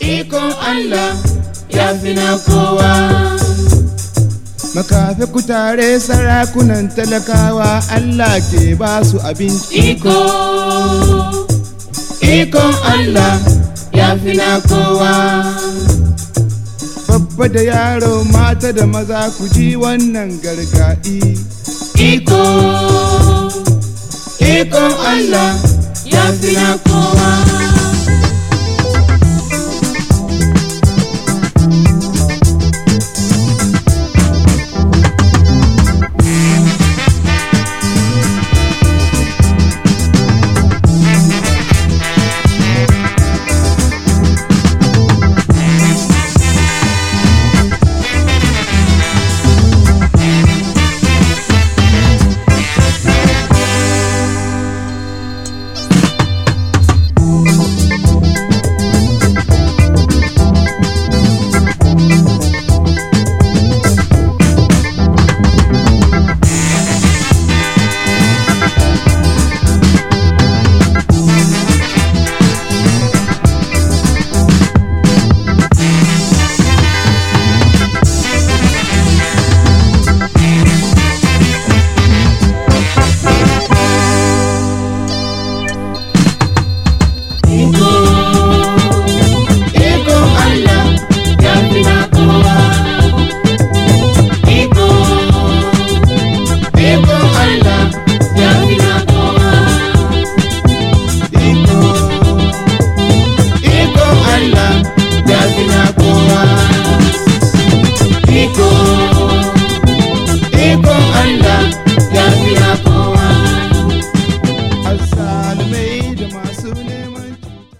ikon Allah ya fi na kowa. Makafi ku tare sarakunan talakawa Allah ke ba su abinci. Ikon Allah ya fi na kowa. Babba da yaro mata da maza ku ji wannan gargaɗi. Ikon Allah ya fi na kowa.